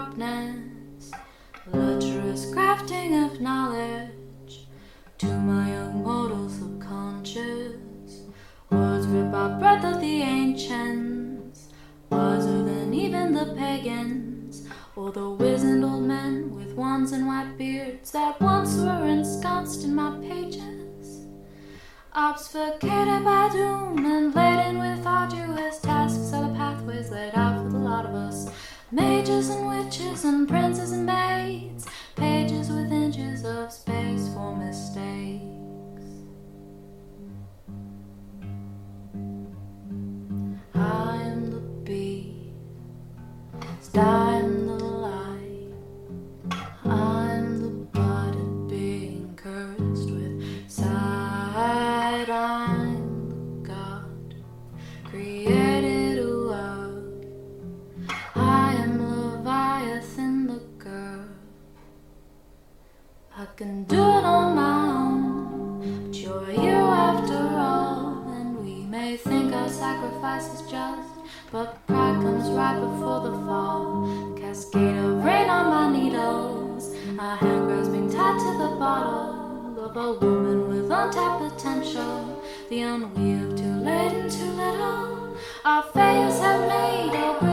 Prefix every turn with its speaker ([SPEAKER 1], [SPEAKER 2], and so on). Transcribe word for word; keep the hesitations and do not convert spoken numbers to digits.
[SPEAKER 1] sharpness, lecherous crafting of knowledge to my young mortal subconscious. Words ripped by breath of the ancients, wiser than even the pagans, or the wizened old men with wands and white beards that once were ensconced in my pages, obfuscated by doom and laden with arduous tasks are the pathways laid out for the lot of us, mages and witches and princes and maids, pages with inches of space for mistakes. I am the bee, dying the light. I'm the budded being cursed with sight. I'm the god, created a world. I am Leviathan the girl. I can do it on my own, but you're here after all. And we may think our sacrifice is just, but pride comes right before the fall. Cascade of rain on my needles, a hand grasping tied to the bottle of a woman with untapped potential. The ennui of too late and too little, our failures have made our